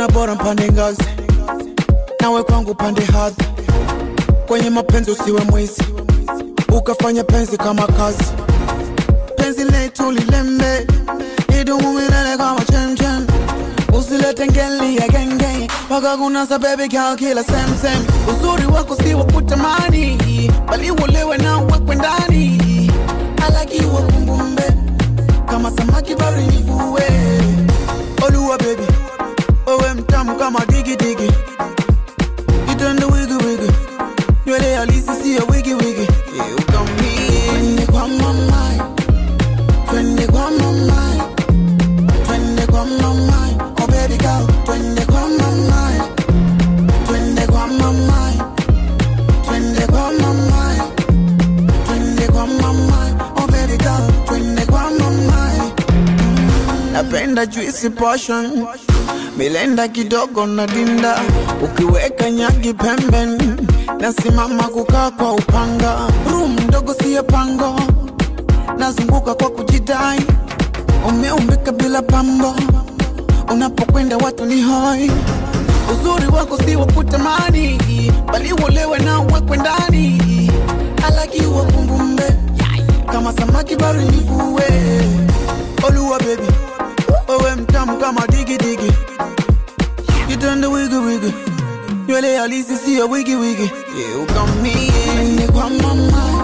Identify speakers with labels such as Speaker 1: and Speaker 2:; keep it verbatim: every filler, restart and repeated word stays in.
Speaker 1: naona bora mpande ngazi, nawe kwangu pande hadhi. Kwenye mapenzi usiwe mwizi, ukafanya penzi kama kazi. Penzi letu lilembe, idumu milele kama chemchem. Usilete ngeli ya genge, waka kunasa baby girl kila same same. Uzuri wako si wakutamani, bali ulewe na uwekwe ndani. I like you wakumbumbe, kama samaki barini fuwe. Oluwa baby, owe mtamu kama digi digi. Itende wigi wigi, nywele halisi siya wigi wigi. You got me. Twende kwa mamai, twende kwa mamai, twende kwa mamai. Oh baby girl, twende kwa mamai, twende kwa mamai, twende kwa mamai, twende kwa mamai. Oh baby girl, twende kwa mamai. Napenda juicy portion, milenda kidogo na dinda. Ukiweka nyagi pembeni, nasimama kukaa kwa upanga. Room ndogo siya pango, nazunguka kwa kujidai. Umeumbika bila pambo, unapokwenda watu ni hoi. Uzuri wako si wakutamani, bali ulewe na uwekwe ndani. I like you wakumbumbe, kama samaki barini fuwe. Oluwa baby, owe mtamu kama digi digi. Itende wigi wigi, nywele halisi siya wigi wigi. You got me. Twende kwa mama,